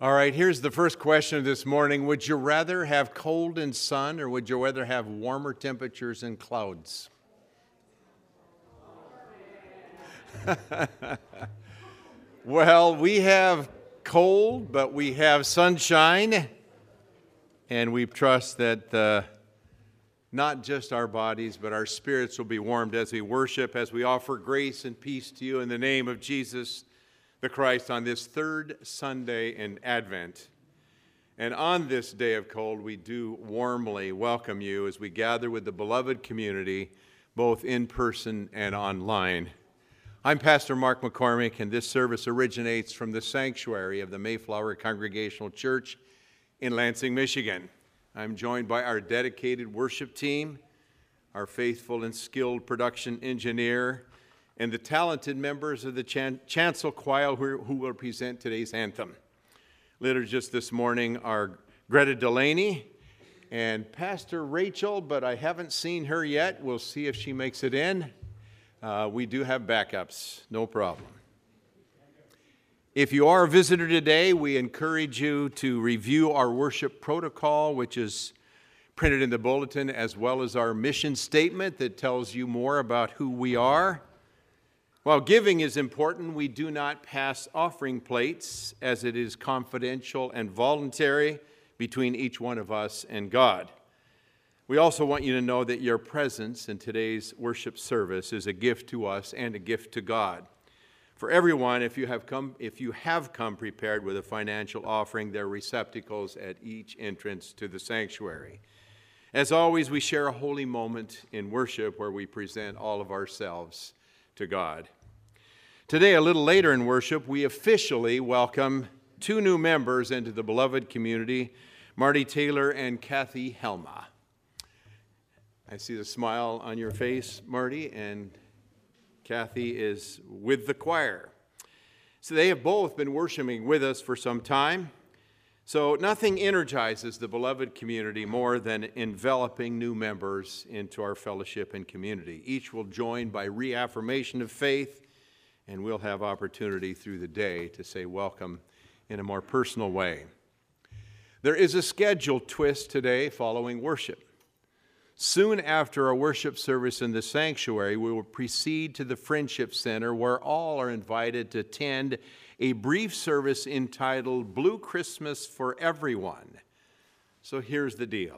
All right, here's the first question of this morning. Would you rather have cold and sun, or would you rather have warmer temperatures and clouds? Well, we have cold, but we have sunshine, and we trust that not just our bodies, but our spirits will be warmed as we worship, as we offer grace and peace to you in the name of Jesus the Christ on this third Sunday in Advent. And on this day of cold, we do warmly welcome you as we gather with the beloved community, both in person and online. I'm Pastor Mark McCormick, and this service originates from the sanctuary of the Mayflower Congregational Church in Lansing, Michigan. I'm joined by our dedicated worship team, our faithful and skilled production engineer, and the talented members of the chancel choir who will present today's anthem. Liturgists this morning are Greta Delaney and Pastor Rachel, but I haven't seen her yet. We'll see if she makes it in. We do have backups, no problem. If you are a visitor today, we encourage you to review our worship protocol, which is printed in the bulletin, as well as our mission statement that tells you more about who we are. While giving is important, we do not pass offering plates, as it is confidential and voluntary between each one of us and God. We also want you to know that your presence in today's worship service is a gift to us and a gift to God. For everyone, if you have come prepared with a financial offering, there are receptacles at each entrance to the sanctuary. As always, we share a holy moment in worship where we present all of ourselves to God. Today, a little later in worship, we officially welcome two new members into the beloved community, Marty Taylor and Kathy Helma. I see the smile on your face, Marty, and Kathy is with the choir. So they have both been worshiping with us for some time. So nothing energizes the beloved community more than enveloping new members into our fellowship and community. Each will join by reaffirmation of faith, and we'll have opportunity through the day to say welcome in a more personal way. There is a scheduled twist today following worship. Soon after our worship service in the sanctuary, we will proceed to the Friendship Center, where all are invited to attend a brief service entitled Blue Christmas for Everyone. So here's the deal.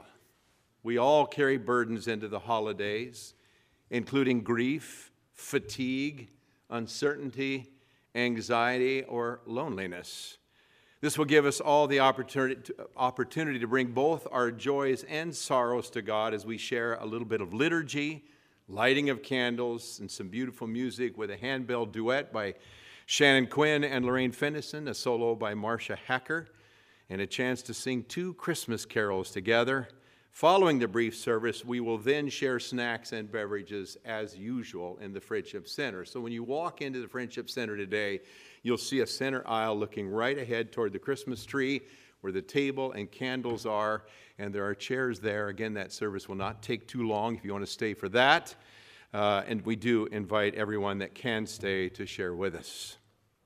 We all carry burdens into the holidays, including grief, fatigue, uncertainty, anxiety, or loneliness. This will give us all the opportunity to bring both our joys and sorrows to God as we share a little bit of liturgy, lighting of candles, and some beautiful music with a handbell duet by Shannon Quinn and Lorraine Finnison, a solo by Marcia Hacker, and a chance to sing two Christmas carols together. Following the brief service, we will then share snacks and beverages as usual in the Friendship Center. So when you walk into the Friendship Center today, you'll see a center aisle looking right ahead toward the Christmas tree where the table and candles are, and there are chairs there. Again, that service will not take too long if you want to stay for that. And we do invite everyone that can stay to share with us.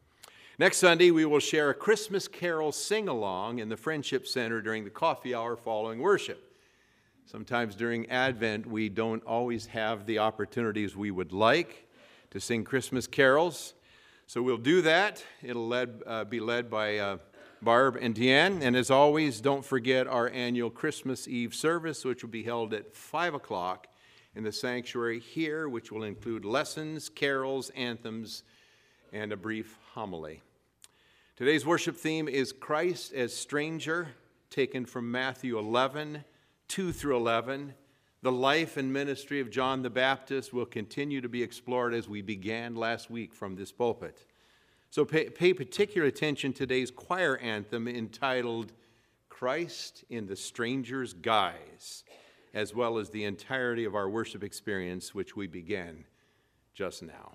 Next Sunday, we will share a Christmas carol sing-along in the Friendship Center during the coffee hour following worship. Sometimes during Advent, we don't always have the opportunities we would like to sing Christmas carols. So we'll do that. It'll be led by Barb and Deanne. And as always, don't forget our annual Christmas Eve service, which will be held at 5 o'clock in the sanctuary here, which will include lessons, carols, anthems, and a brief homily. Today's worship theme is Christ as Stranger, taken from Matthew 11, 2 through 11. The life and ministry of John the Baptist will continue to be explored as we began last week from this pulpit. So pay particular attention to today's choir anthem entitled Christ in the Stranger's Guise, as well as the entirety of our worship experience, which we began just now.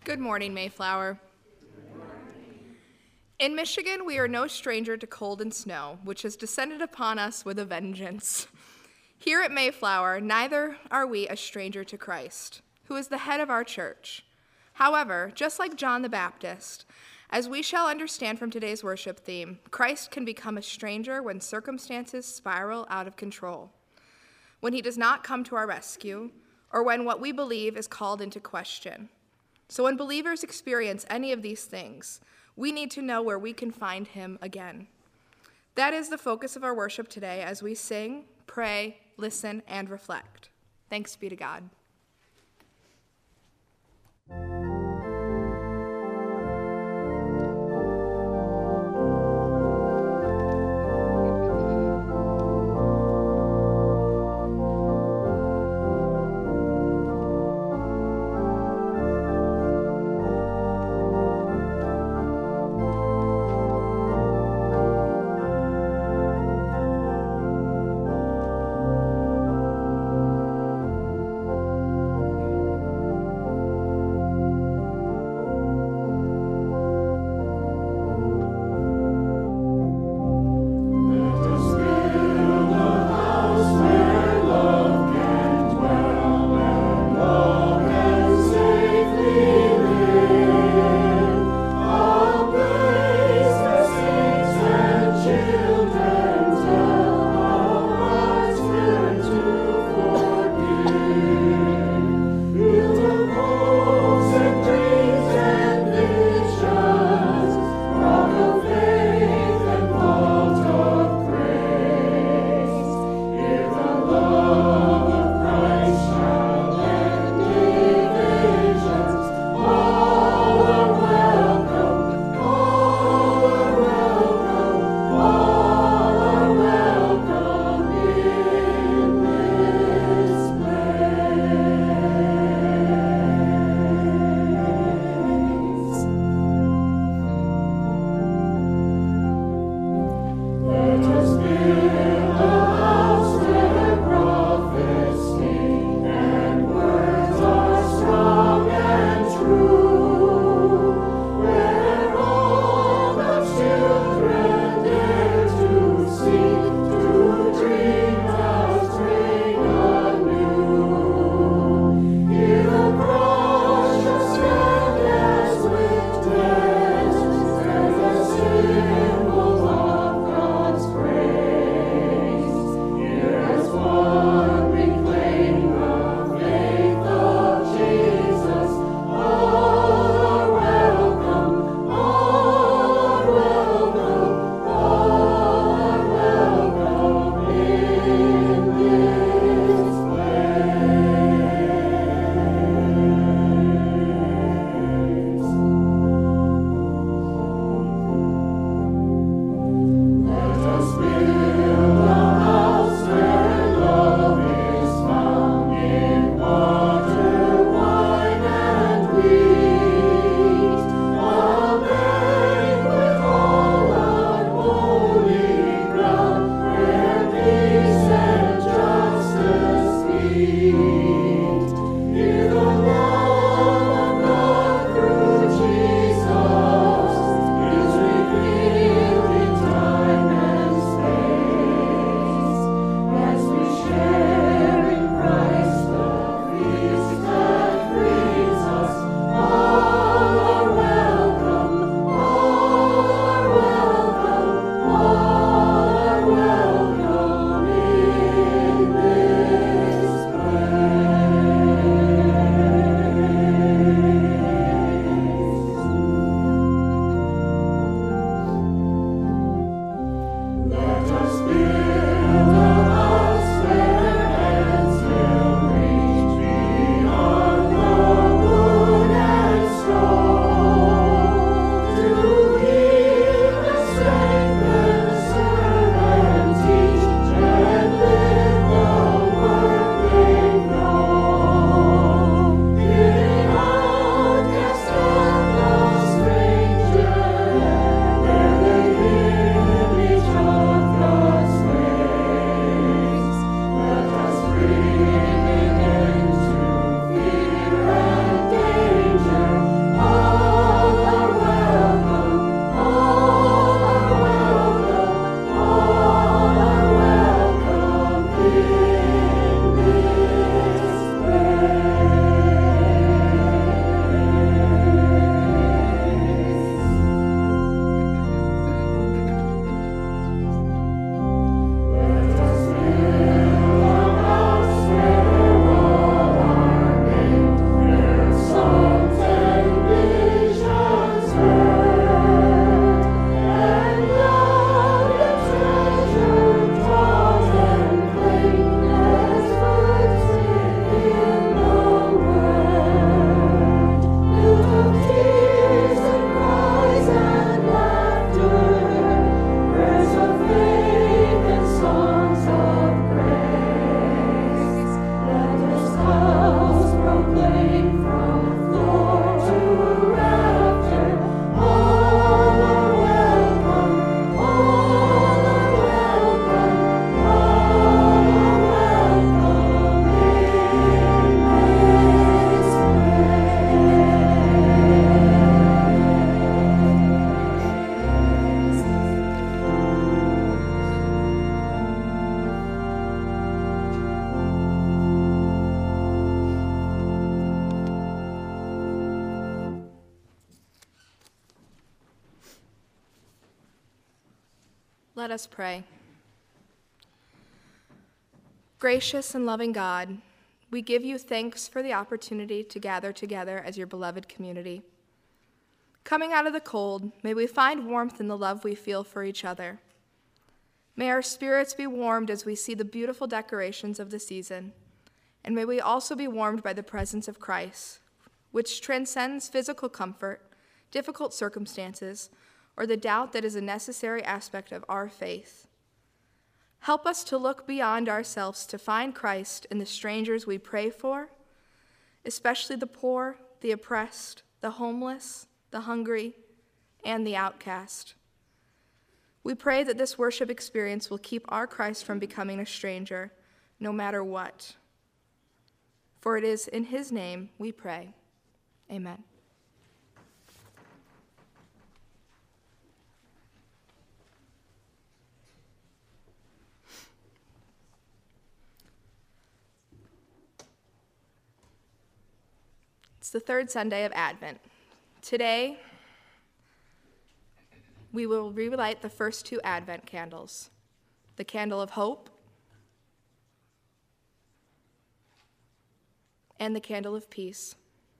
Good morning, Mayflower. In Michigan, we are no stranger to cold and snow, which has descended upon us with a vengeance. Here at Mayflower, neither are we a stranger to Christ, who is the head of our church. However, just like John the Baptist, as we shall understand from today's worship theme, Christ can become a stranger when circumstances spiral out of control, when he does not come to our rescue, or when what we believe is called into question. So when believers experience any of these things, we need to know where we can find him again. That is the focus of our worship today as we sing, pray, listen, and reflect. Thanks be to God. Let us pray. Gracious and loving God, we give you thanks for the opportunity to gather together as your beloved community. Coming out of the cold, may we find warmth in the love we feel for each other. May our spirits be warmed as we see the beautiful decorations of the season, and may we also be warmed by the presence of Christ, which transcends physical comfort, difficult circumstances, or the doubt that is a necessary aspect of our faith. Help us to look beyond ourselves to find Christ in the strangers we pray for, especially the poor, the oppressed, the homeless, the hungry, and the outcast. We pray that this worship experience will keep our Christ from becoming a stranger, no matter what. For it is in his name we pray. Amen. It's the third Sunday of Advent. Today, we will relight the first two Advent candles, the candle of hope and the candle of peace.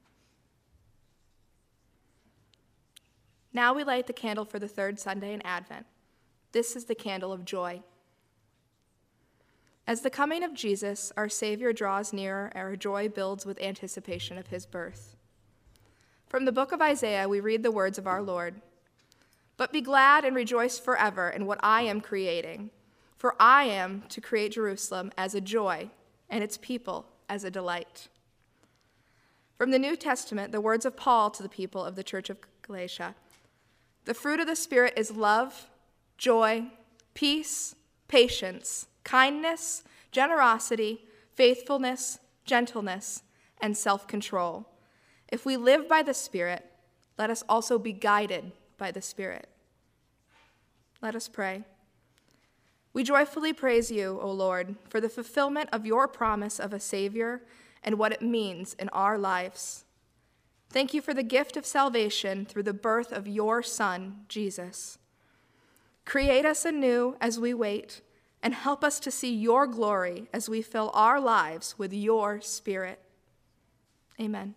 Now we light the candle for the third Sunday in Advent. This is the candle of joy. As the coming of Jesus, our Savior, draws nearer, our joy builds with anticipation of his birth. From the book of Isaiah, we read the words of our Lord. But be glad and rejoice forever in what I am creating, for I am to create Jerusalem as a joy and its people as a delight. From the New Testament, the words of Paul to the people of the church of Galatia. The fruit of the Spirit is love, joy, peace, patience, kindness, generosity, faithfulness, gentleness, and self-control. If we live by the Spirit, let us also be guided by the Spirit. Let us pray. We joyfully praise you, O Lord, for the fulfillment of your promise of a Savior and what it means in our lives. Thank you for the gift of salvation through the birth of your Son, Jesus. Create us anew as we wait, and help us to see your glory as we fill our lives with your Spirit. Amen.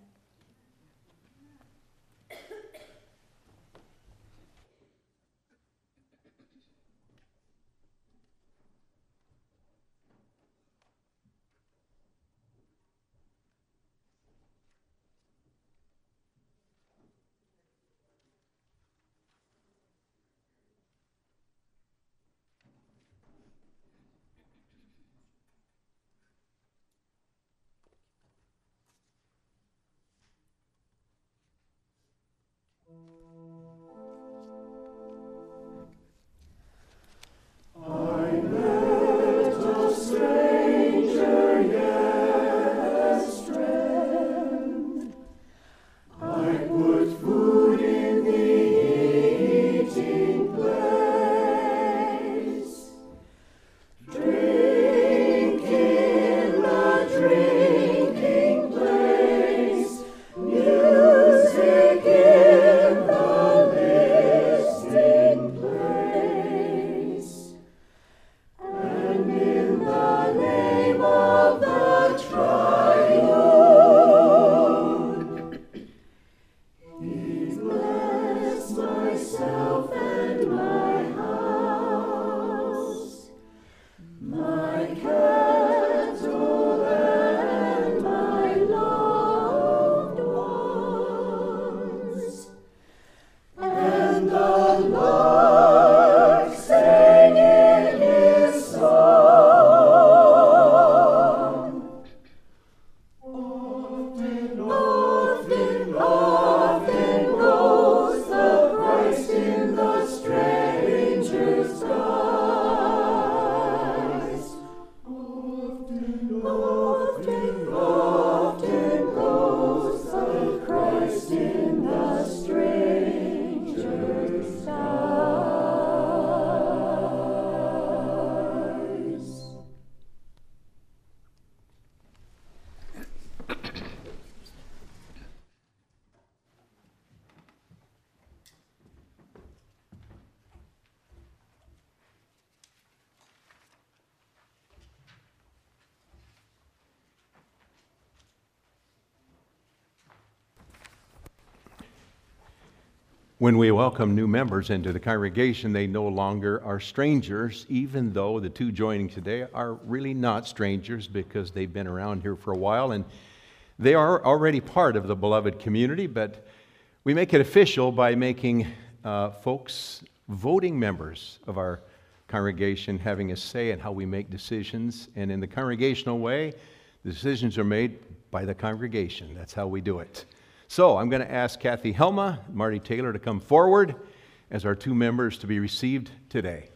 When we welcome new members into the congregation, they no longer are strangers, even though the two joining today are really not strangers because they've been around here for a while and they are already part of the beloved community. But we make it official by making folks voting members of our congregation, having a say in how we make decisions. And in the congregational way, the decisions are made by the congregation. That's how we do it. So I'm going to ask Kathy Helma, Marty Taylor to come forward as our two members to be received today.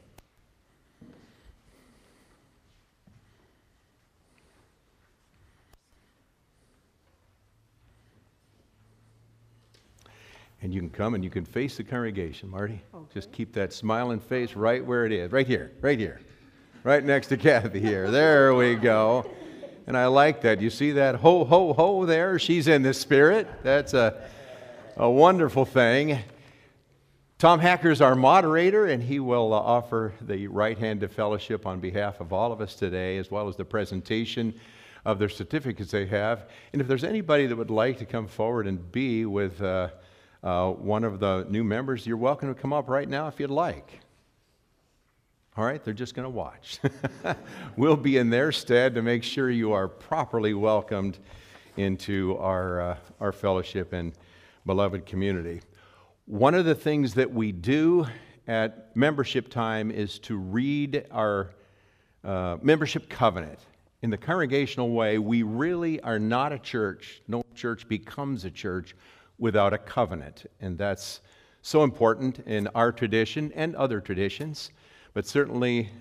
And you can come and you can face the congregation, Marty. Okay. Just keep that smiling face right where it is, right here, right next to Kathy here. There we go. And I like that. You see that ho, ho, ho there? She's in the spirit. That's a wonderful thing. Tom Hacker is our moderator, and he will offer the right hand of fellowship on behalf of all of us today, as well as the presentation of their certificates they have. And if there's anybody that would like to come forward and be with one of the new members, you're welcome to come up right now if you'd like. All right, they're just going to watch. We'll be in their stead to make sure you are properly welcomed into our fellowship and beloved community. One of the things that we do at membership time is to read our membership covenant. In the congregational way, we really are not a church. No church becomes a church without a covenant. And that's so important in our tradition and other traditions, but certainly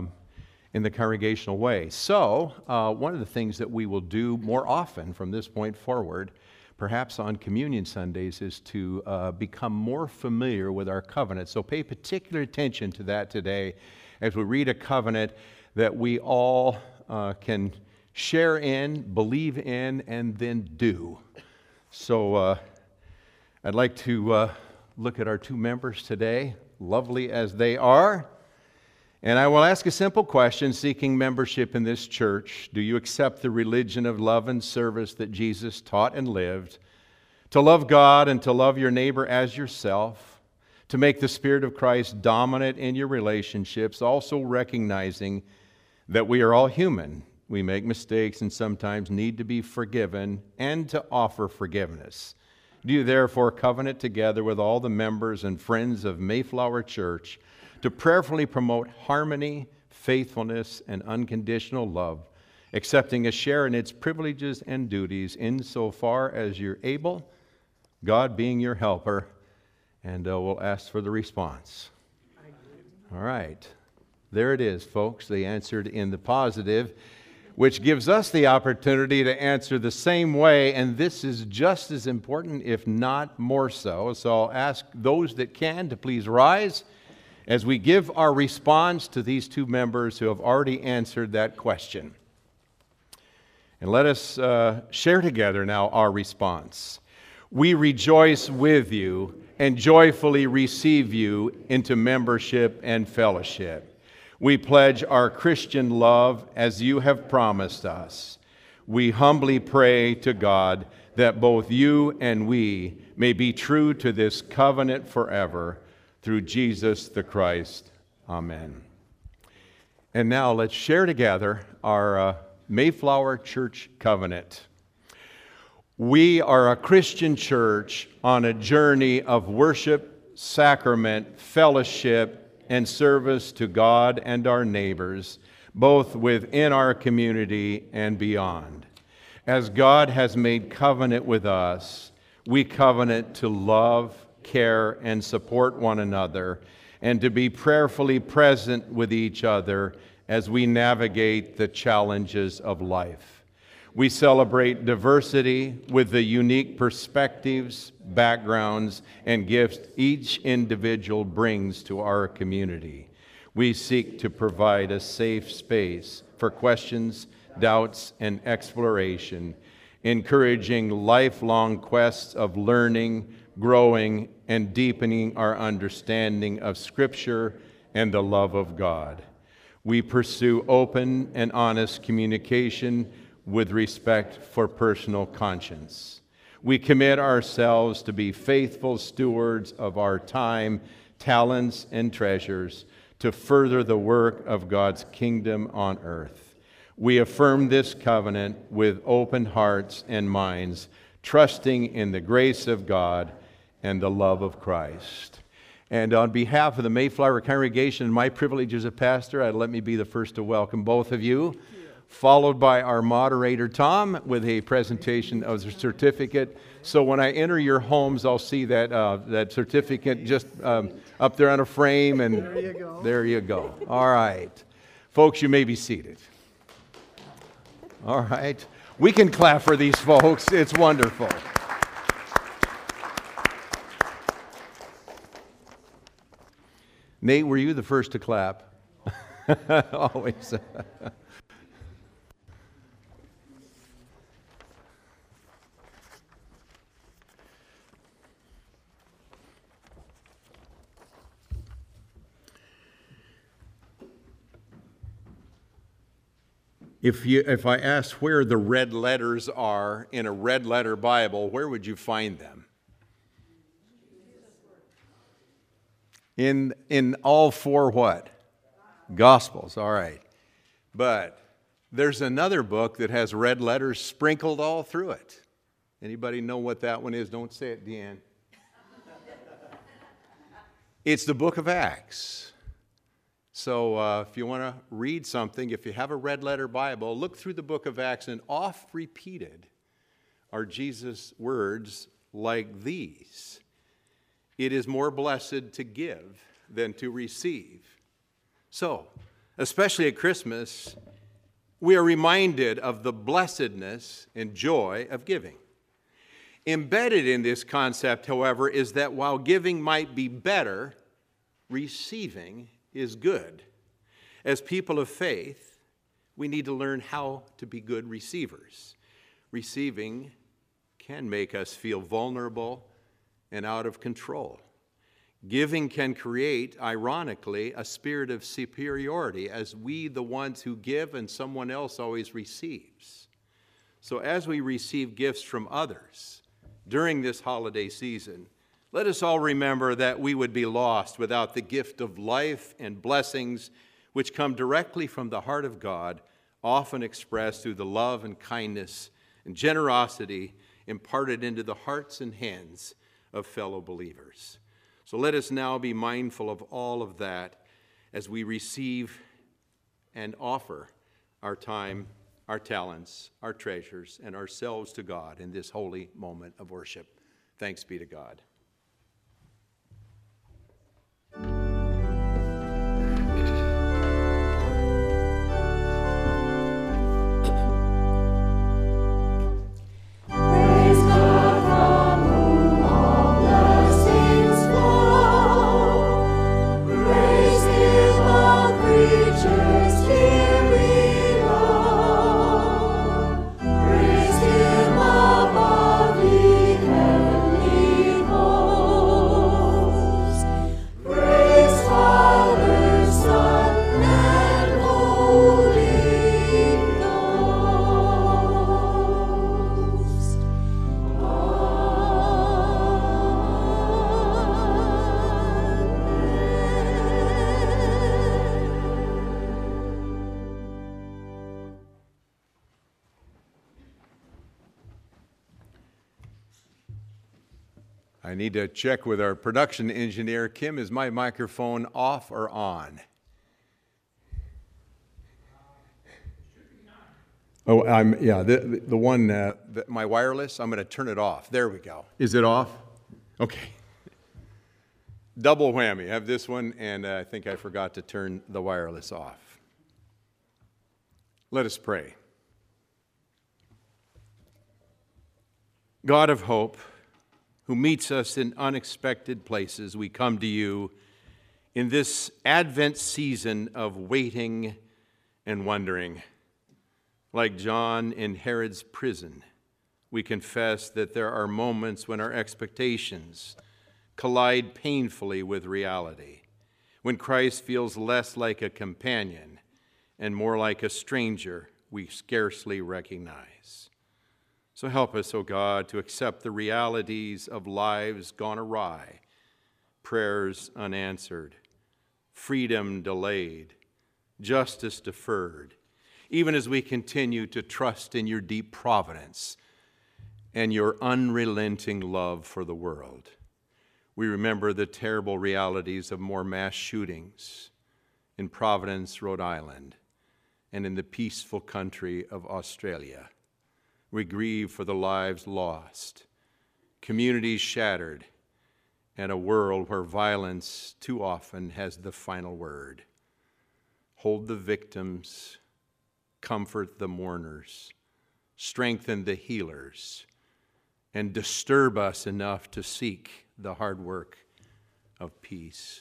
in the congregational way. So one of the things that we will do more often from this point forward, perhaps on Communion Sundays, is to become more familiar with our covenant. So pay particular attention to that today as we read a covenant that we all can share in, believe in, and then do. So I'd like to look at our two members today, lovely as they are. And I will ask a simple question seeking membership in this church. Do you accept the religion of love and service that Jesus taught and lived? To love God and to love your neighbor as yourself? To make the Spirit of Christ dominant in your relationships, also recognizing that we are all human. We make mistakes and sometimes need to be forgiven and to offer forgiveness. Do you therefore covenant together with all the members and friends of Mayflower Church to prayerfully promote harmony, faithfulness, and unconditional love, accepting a share in its privileges and duties insofar as you're able, God being your helper? And we'll ask for the response. All right. There it is, folks. They answered in the positive, which gives us the opportunity to answer the same way, and this is just as important, if not more so. So I'll ask those that can to please rise as we give our response to these two members who have already answered that question. And let us share together now our response. We rejoice with you and joyfully receive you into membership and fellowship. We pledge our Christian love as you have promised us. We humbly pray to God that both you and we may be true to this covenant forever. Through Jesus the Christ. Amen. And now let's share together our Mayflower Church covenant. We are a Christian church on a journey of worship, sacrament, fellowship, and service to God and our neighbors, both within our community and beyond. As God has made covenant with us, we covenant to love, care, and support one another, and to be prayerfully present with each other as we navigate the challenges of life. We celebrate diversity with the unique perspectives, backgrounds, and gifts each individual brings to our community. We seek to provide a safe space for questions, doubts, and exploration, encouraging lifelong quests of learning, growing, and deepening our understanding of Scripture and the love of God. We pursue open and honest communication with respect for personal conscience. We commit ourselves to be faithful stewards of our time, talents, and treasures to further the work of God's kingdom on earth. We affirm this covenant with open hearts and minds, trusting in the grace of God and the love of Christ. And on behalf of the Mayflower congregation and my privilege as a pastor, let me be the first to welcome both of you, followed by our moderator, Tom, with a presentation of the certificate. So when I enter your homes, I'll see that certificate just up there on a frame, and there you go. There you go. All right. Folks, you may be seated. All right. We can clap for these folks. It's wonderful. Nate, were you the first to clap? Always. If I asked where the red letters are in a red letter Bible, where would you find them? In all four what? Gospels, all right. But there's another book that has red letters sprinkled all through it. Anybody know what that one is? Don't say it, Deanne. It's the book of Acts. So if you want to read something, if you have a red letter Bible, look through the book of Acts, and oft repeated are Jesus' words like these: it is more blessed to give than to receive. So, especially at Christmas, we are reminded of the blessedness and joy of giving. Embedded in this concept, however, is that while giving might be better, receiving is good. As people of faith, we need to learn how to be good receivers. Receiving can make us feel vulnerable and out of control. Giving can create, ironically, a spirit of superiority, as we, the ones who give and someone else always receives. So as we receive gifts from others during this holiday season, let us all remember that we would be lost without the gift of life and blessings which come directly from the heart of God, often expressed through the love and kindness and generosity imparted into the hearts and hands of fellow believers. So let us now be mindful of all of that as we receive and offer our time, our talents, our treasures, and ourselves to God in this holy moment of worship. Thanks be to God. I need to check with our production engineer. Kim, is my microphone off or on? Oh, the one, my wireless, I'm going to turn it off. There we go. Is it off? Okay. Double whammy. I have this one, and I think I forgot to turn the wireless off. Let us pray. God of hope, who meets us in unexpected places, we come to you in this Advent season of waiting and wondering. Like John in Herod's prison, we confess that there are moments when our expectations collide painfully with reality, when Christ feels less like a companion and more like a stranger we scarcely recognize. So help us, O God, to accept the realities of lives gone awry, prayers unanswered, freedom delayed, justice deferred, even as we continue to trust in your deep providence and your unrelenting love for the world. We remember the terrible realities of more mass shootings in Providence, Rhode Island, and in the peaceful country of Australia. We grieve for the lives lost, communities shattered, and a world where violence too often has the final word. Hold the victims, comfort the mourners, strengthen the healers, and disturb us enough to seek the hard work of peace.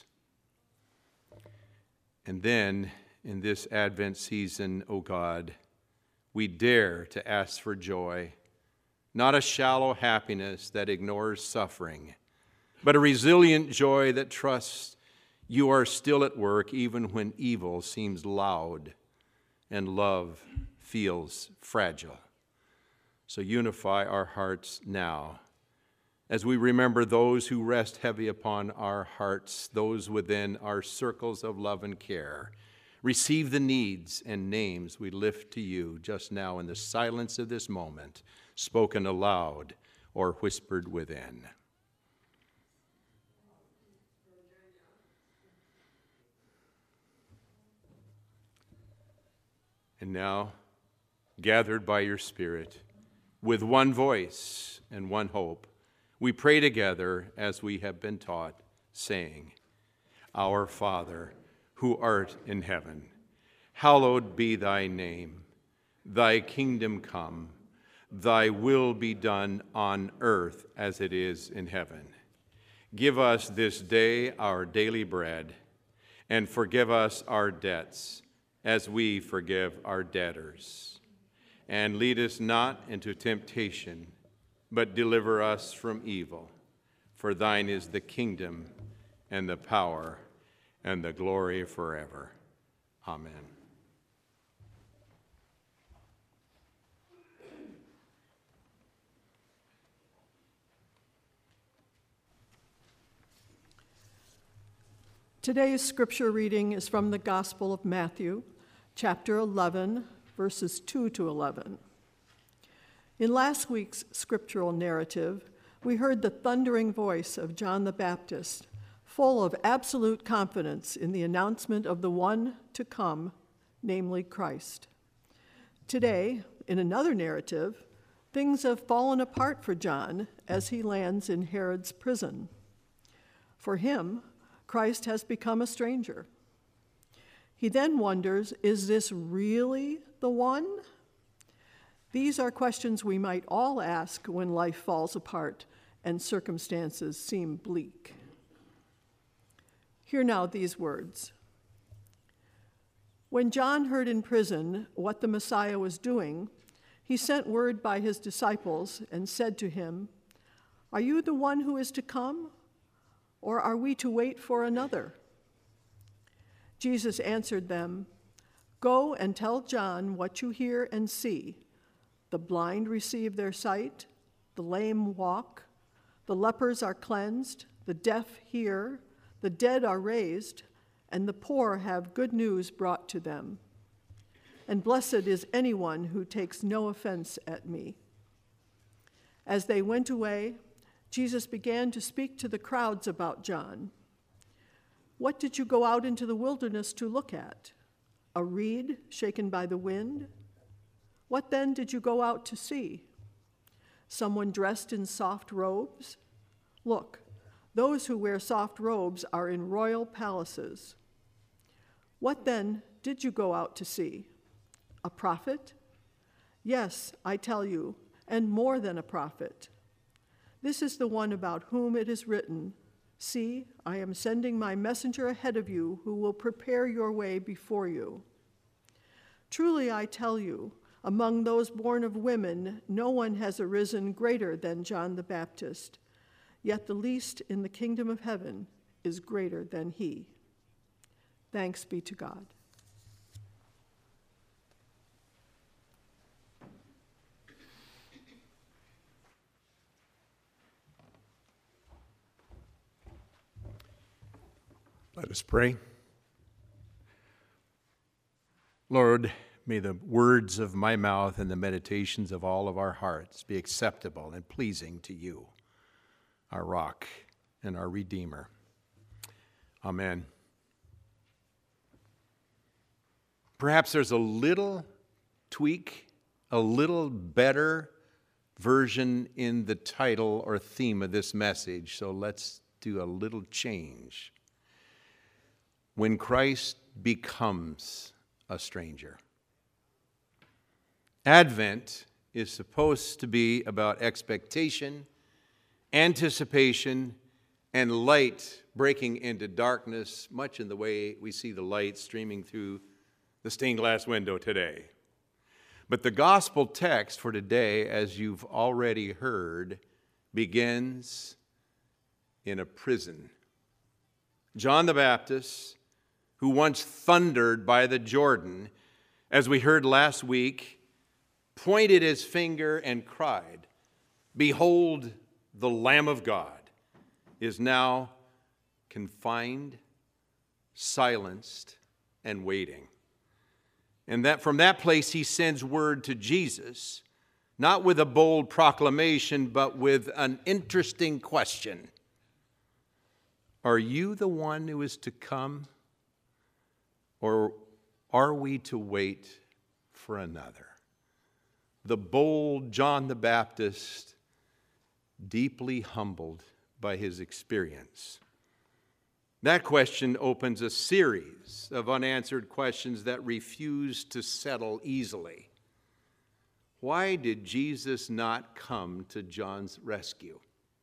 And then, in this Advent season, O God, we dare to ask for joy, not a shallow happiness that ignores suffering, but a resilient joy that trusts you are still at work even when evil seems loud and love feels fragile. So unify our hearts now as we remember those who rest heavy upon our hearts, those within our circles of love and care. Receive the needs and names we lift to you just now in the silence of this moment, spoken aloud or whispered within. And now, gathered by your Spirit, with one voice and one hope, we pray together as we have been taught, saying, Our Father, who art in heaven, hallowed be thy name. Thy kingdom come, thy will be done on earth as it is in heaven. Give us this day our daily bread, and forgive us our debts as we forgive our debtors. And lead us not into temptation, but deliver us from evil. For thine is the kingdom and the power and the glory forever. Amen. Today's scripture reading is from the Gospel of Matthew, chapter 11, verses 2 to 11. In last week's scriptural narrative, we heard the thundering voice of John the Baptist, full of absolute confidence in the announcement of the one to come, namely Christ. Today, in another narrative, things have fallen apart for John as he lands in Herod's prison. For him, Christ has become a stranger. He then wonders, is this really the one? These are questions we might all ask when life falls apart and circumstances seem bleak. Hear now these words. When John heard in prison what the Messiah was doing, he sent word by his disciples and said to him, Are you the one who is to come, or are we to wait for another? Jesus answered them, Go and tell John what you hear and see. The blind receive their sight, the lame walk, the lepers are cleansed, the deaf hear, the dead are raised, and the poor have good news brought to them. And blessed is anyone who takes no offense at me. As they went away, Jesus began to speak to the crowds about John. What did you go out into the wilderness to look at? A reed shaken by the wind? What then did you go out to see? Someone dressed in soft robes? Look, those who wear soft robes are in royal palaces. What then did you go out to see? A prophet? Yes, I tell you, and more than a prophet. This is the one about whom it is written, See, I am sending my messenger ahead of you who will prepare your way before you. Truly I tell you, among those born of women, no one has arisen greater than John the Baptist, yet the least in the kingdom of heaven is greater than he. Thanks be to God. Let us pray. Lord, may the words of my mouth and the meditations of all of our hearts be acceptable and pleasing to you, our rock and our Redeemer. Amen. Perhaps there's a little tweak, a little better version in the title or theme of this message, so let's do a little change. When Christ becomes a stranger. Advent is supposed to be about expectation, anticipation, and light breaking into darkness, much in the way we see the light streaming through the stained glass window today. But the gospel text for today, as you've already heard, begins in a prison. John the Baptist, who once thundered by the Jordan, as we heard last week, pointed his finger and cried, "Behold, the Lamb of God," is now confined, silenced, and waiting. And that from that place he sends word to Jesus, not with a bold proclamation, but with an interesting question. Are you the one who is to come? Or are we to wait for another? The bold John the Baptist, deeply humbled by his experience. That question opens a series of unanswered questions that refuse to settle easily. Why did Jesus not come to John's rescue?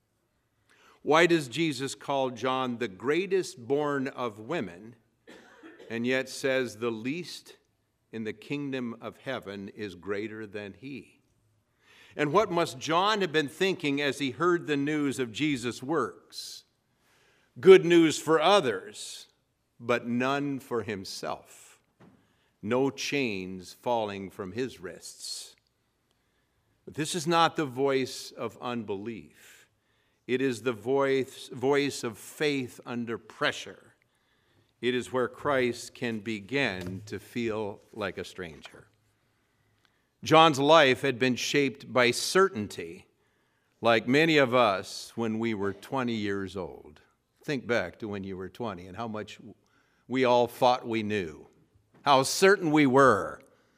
Why does Jesus call John the greatest born of women, and yet says the least in the kingdom of heaven is greater than he? And what must John have been thinking as he heard the news of Jesus' works? Good news for others, but none for himself. No chains falling from his wrists. But this is not the voice of unbelief. It is the voice of faith under pressure. It is where Christ can begin to feel like a stranger. John's life had been shaped by certainty, like many of us when we were 20 years old. Think back to when you were 20 and how much we all thought we knew, how certain we were.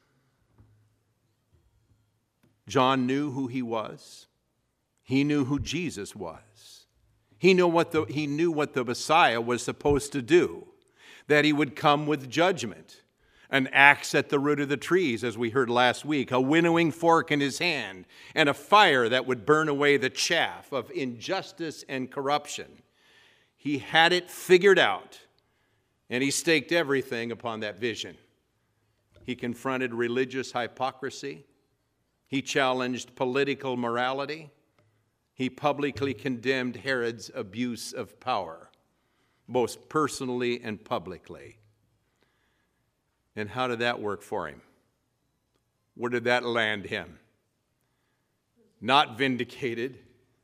John knew who he was. He knew who Jesus was. He knew what the Messiah was supposed to do. That he would come with judgment, an axe at the root of the trees, as we heard last week, a winnowing fork in his hand, and a fire that would burn away the chaff of injustice and corruption. He had it figured out, and he staked everything upon that vision. He confronted religious hypocrisy. He challenged political morality. He publicly condemned Herod's abuse of power, both personally and publicly. And how did that work for him? Where did that land him? Not vindicated,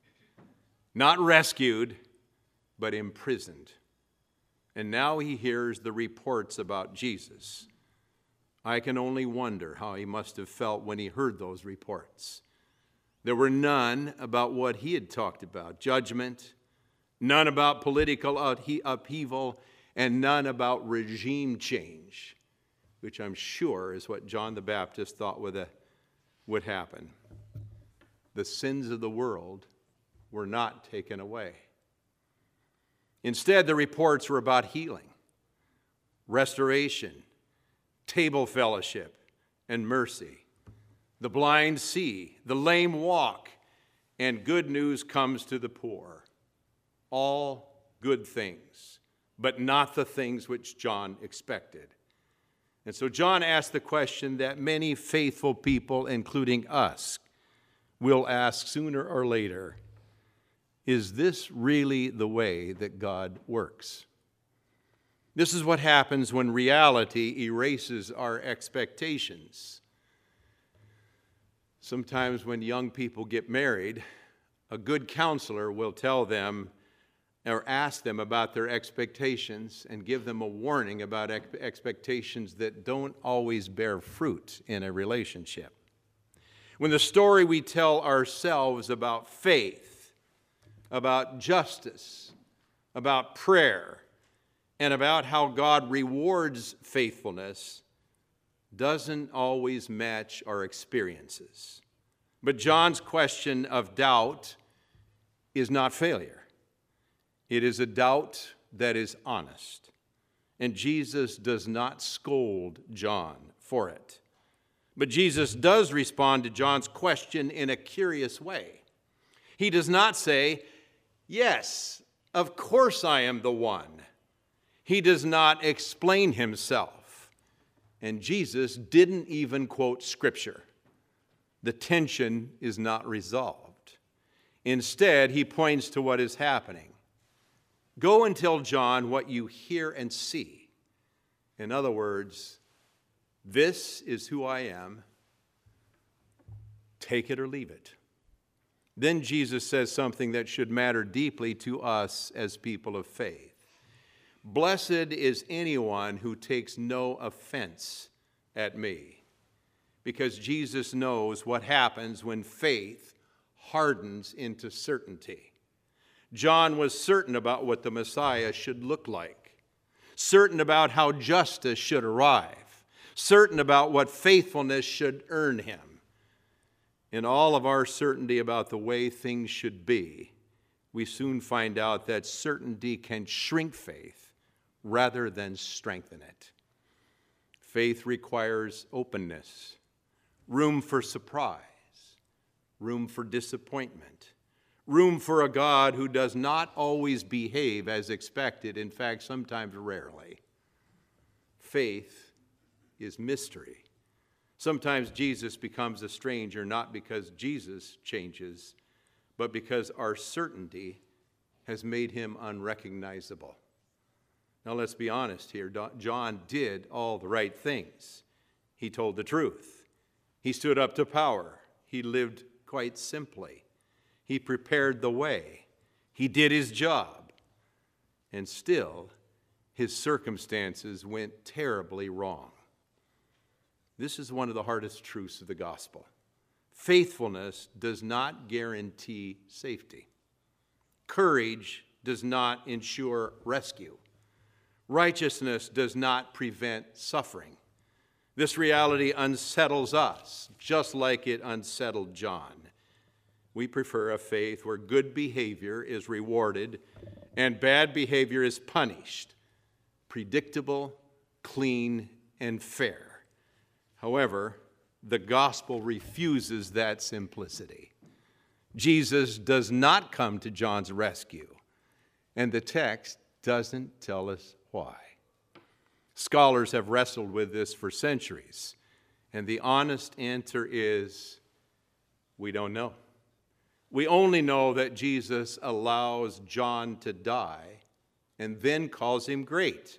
not rescued, but imprisoned. And now he hears the reports about Jesus. I can only wonder how he must have felt when he heard those reports. There were none about what he had talked about, judgment, none about political upheaval, and none about regime change, which I'm sure is what John the Baptist thought would happen. The sins of the world were not taken away. Instead, the reports were about healing, restoration, table fellowship, and mercy. The blind see, the lame walk, and good news comes to the poor. All good things, but not the things which John expected. And so John asked the question that many faithful people, including us, will ask sooner or later: is this really the way that God works? This is what happens when reality erases our expectations. Sometimes when young people get married, a good counselor will tell them, or ask them about their expectations and give them a warning about expectations that don't always bear fruit in a relationship. When the story we tell ourselves about faith, about justice, about prayer, and about how God rewards faithfulness doesn't always match our experiences. But John's question of doubt is not failure. It is a doubt that is honest. And Jesus does not scold John for it. But Jesus does respond to John's question in a curious way. He does not say, "Yes, of course I am the one." He does not explain himself. And Jesus didn't even quote Scripture. The tension is not resolved. Instead, he points to what is happening. Go and tell John what you hear and see. In other words, this is who I am. Take it or leave it. Then Jesus says something that should matter deeply to us as people of faith. Blessed is anyone who takes no offense at me, because Jesus knows what happens when faith hardens into certainty. John was certain about what the Messiah should look like, certain about how justice should arrive, certain about what faithfulness should earn him. In all of our certainty about the way things should be, we soon find out that certainty can shrink faith rather than strengthen it. Faith requires openness, room for surprise, room for disappointment, room for a God who does not always behave as expected, in fact, sometimes rarely. Faith is mystery. Sometimes Jesus becomes a stranger not because Jesus changes, but because our certainty has made him unrecognizable. Now let's be honest here. John did all the right things. He told the truth. He stood up to power. He lived quite simply. He prepared the way. He did his job. And still, his circumstances went terribly wrong. This is one of the hardest truths of the gospel. Faithfulness does not guarantee safety. Courage does not ensure rescue. Righteousness does not prevent suffering. This reality unsettles us, just like it unsettled John. We prefer a faith where good behavior is rewarded and bad behavior is punished. Predictable, clean, and fair. However, the gospel refuses that simplicity. Jesus does not come to John's rescue, and the text doesn't tell us why. Scholars have wrestled with this for centuries, and the honest answer is, we don't know. We only know that Jesus allows John to die and then calls him great.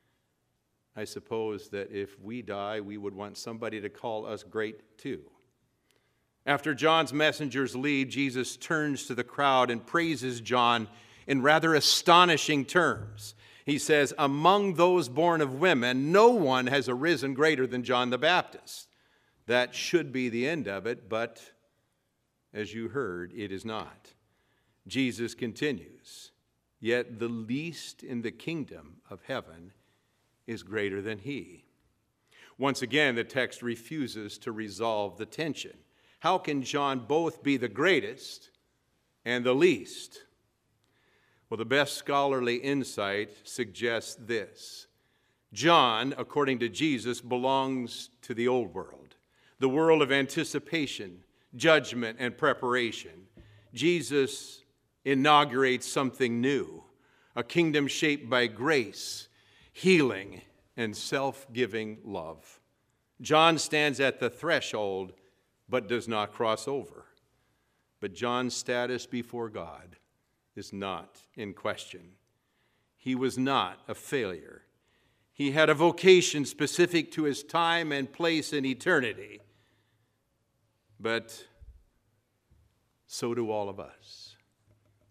I suppose that if we die, we would want somebody to call us great too. After John's messengers leave, Jesus turns to the crowd and praises John in rather astonishing terms. He says, "Among those born of women, no one has arisen greater than John the Baptist." That should be the end of it, but as you heard, it is not. Jesus continues, "Yet the least in the kingdom of heaven is greater than he." Once again, the text refuses to resolve the tension. How can John both be the greatest and the least? Well, the best scholarly insight suggests this. John, according to Jesus, belongs to the old world, the world of anticipation, judgment, and preparation. Jesus inaugurates something new, a kingdom shaped by grace, healing, and self-giving love. John stands at the threshold, but does not cross over. But John's status before God is not in question. He was not a failure. He had a vocation specific to his time and place in eternity. But so do all of us.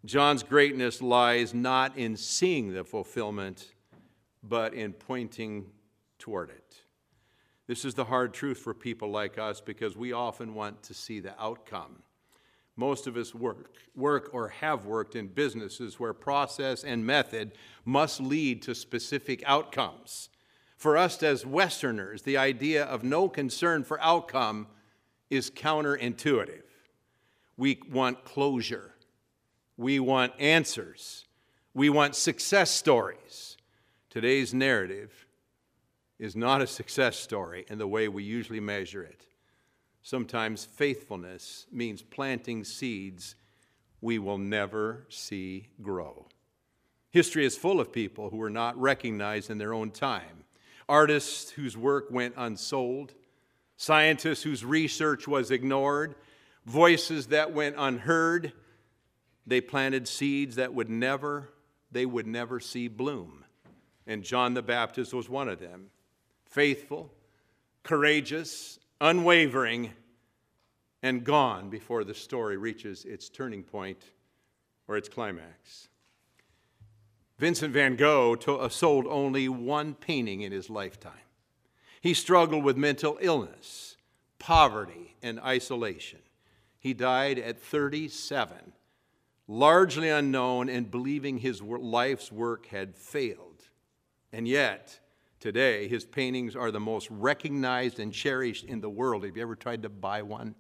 John's greatness lies not in seeing the fulfillment, but in pointing toward it. This is the hard truth for people like us because we often want to see the outcome. Most of us work or have worked in businesses where process and method must lead to specific outcomes. For us as Westerners, the idea of no concern for outcome is counterintuitive. We want closure. We want answers. We want success stories. Today's narrative is not a success story in the way we usually measure it. Sometimes faithfulness means planting seeds we will never see grow. History is full of people who were not recognized in their own time. Artists whose work went unsold, scientists whose research was ignored, voices that went unheard. They planted seeds that they would never see bloom. And John the Baptist was one of them. Faithful, courageous, unwavering, and gone before the story reaches its turning point or its climax. Vincent van Gogh sold only one painting in his lifetime. He struggled with mental illness, poverty, and isolation. He died at 37, largely unknown and believing his life's work had failed. And yet, today, his paintings are the most recognized and cherished in the world. Have you ever tried to buy one?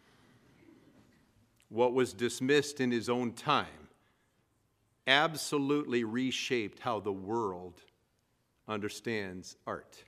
What was dismissed in his own time absolutely reshaped how the world understands art.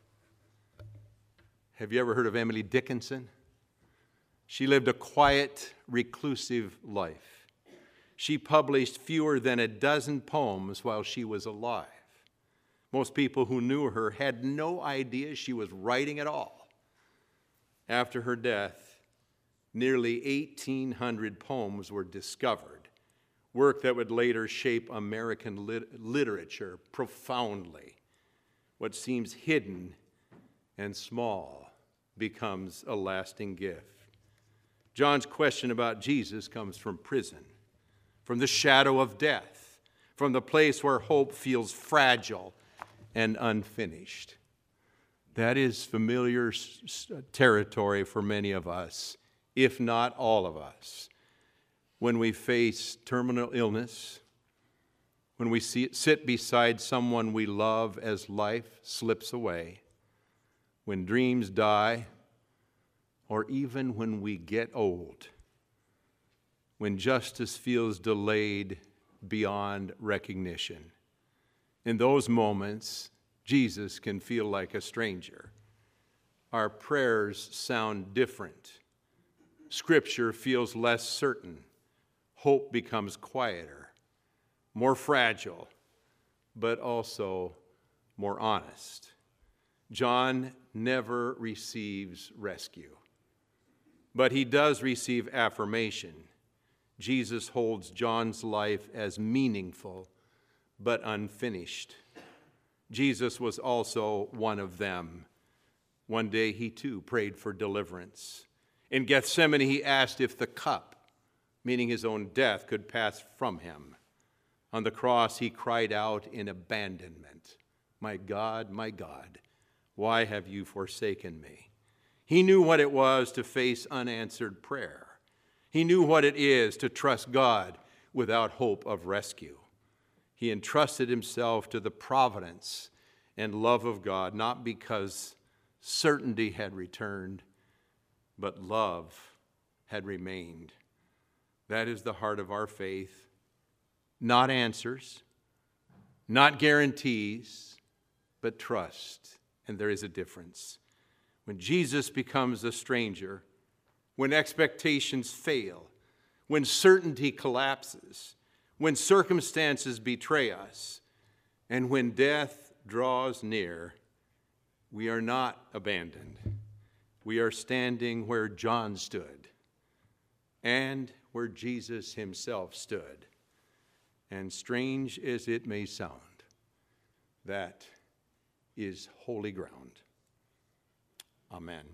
Have you ever heard of Emily Dickinson? She lived a quiet, reclusive life. She published fewer than a dozen poems while she was alive. Most people who knew her had no idea she was writing at all. After her death, nearly 1,800 poems were discovered, work that would later shape American literature profoundly. What seems hidden and small becomes a lasting gift. John's question about Jesus comes from prison, from the shadow of death, from the place where hope feels fragile and unfinished. That is familiar territory for many of us, if not all of us. When we face terminal illness, when we sit beside someone we love as life slips away, when dreams die, or even when we get old, when justice feels delayed beyond recognition. In those moments, Jesus can feel like a stranger. Our prayers sound different. Scripture feels less certain. Hope becomes quieter, more fragile, but also more honest. John never receives rescue, but he does receive affirmation. Jesus holds John's life as meaningful but unfinished. Jesus was also one of them. One day he too prayed for deliverance. In Gethsemane he asked if the cup, meaning his own death, could pass from him. On the cross he cried out in abandonment, my God, why have you forsaken me?" He knew what it was to face unanswered prayer. He knew what it is to trust God without hope of rescue. He entrusted himself to the providence and love of God, not because certainty had returned, but love had remained. That is the heart of our faith. Not answers, not guarantees, but trust. And there is a difference. When Jesus becomes a stranger, when expectations fail, when certainty collapses, when circumstances betray us, and when death draws near, we are not abandoned. We are standing where John stood and where Jesus himself stood. And strange as it may sound, that is holy ground. Amen.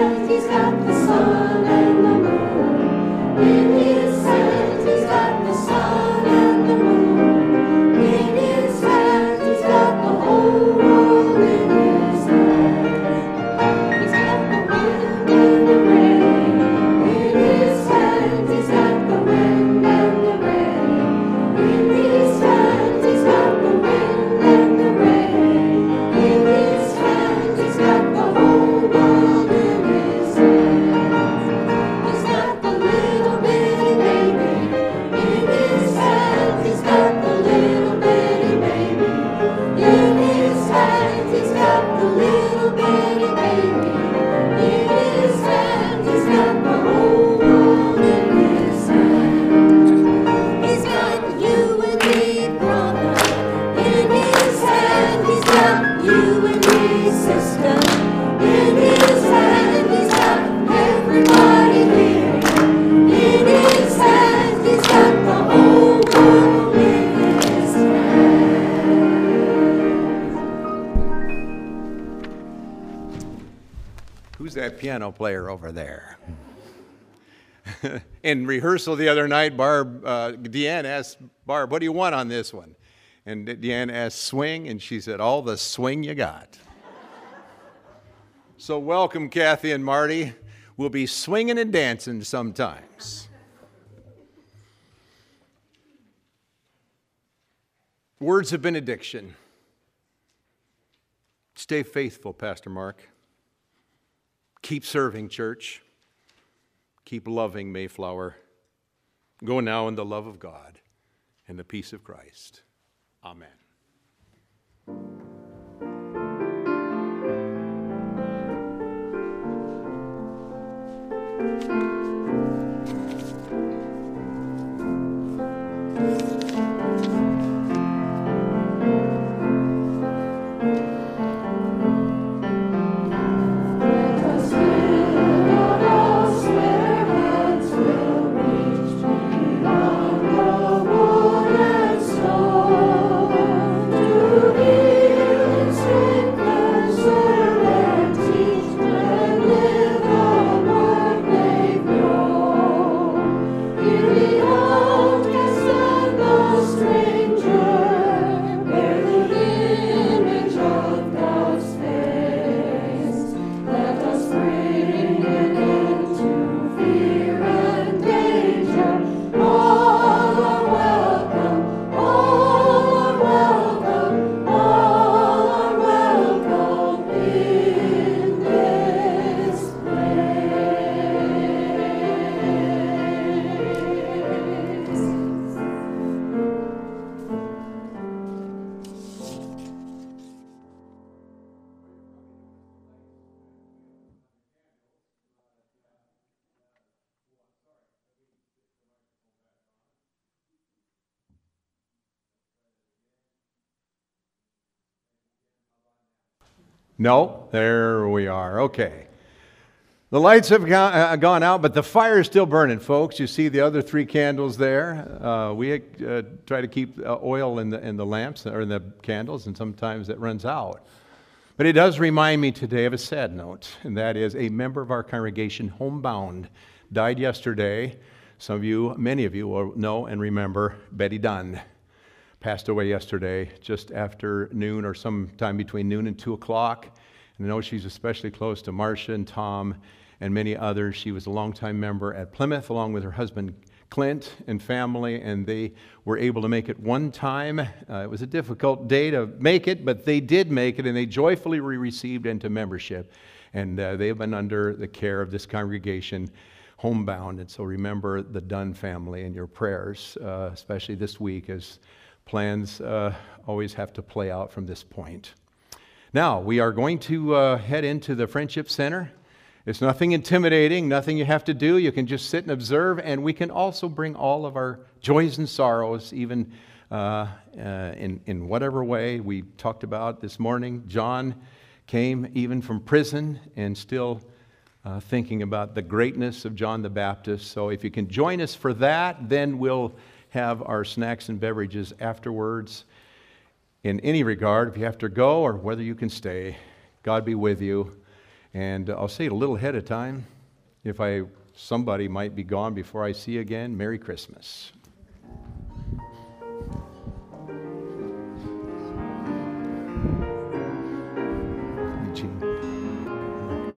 Who's that piano player over there? In rehearsal the other night, Deanne asked Barb, what do you want on this one? And Deanne asked, swing, and she said, all the swing you got. So welcome, Kathy and Marty. We'll be swinging and dancing sometimes. Words of benediction. Stay faithful, Pastor Mark. Keep serving, church. Keep loving, Mayflower. Go now in the love of God and the peace of Christ. Amen. No, there we are. Okay. The lights have gone out, but the fire is still burning, folks. You see the other 3 candles there. We try to keep oil in the lamps or in the candles, and sometimes it runs out. But it does remind me today of a sad note, and that is a member of our congregation, homebound, died yesterday. Some of you, many of you will know and remember Betty Dunn. Passed away yesterday just after noon or sometime between noon and 2 o'clock. And I know she's especially close to Marcia and Tom and many others. She was a longtime member at Plymouth along with her husband Clint and family, and they were able to make it one time. It was a difficult day to make it, but they did make it, and they joyfully were received into membership. And they've been under the care of this congregation, homebound. And so remember the Dunn family in your prayers, especially this week as plans always have to play out from this point. Now, we are going to head into the Friendship Center. It's nothing intimidating, nothing you have to do. You can just sit and observe, and we can also bring all of our joys and sorrows, even in whatever way we talked about this morning. John came even from prison and still thinking about the greatness of John the Baptist. So if you can join us for that, then we'll have our snacks and beverages afterwards. In any regard, if you have to go or whether you can stay, God be with you. And I'll say it a little ahead of time. If somebody might be gone before I see you again, Merry Christmas.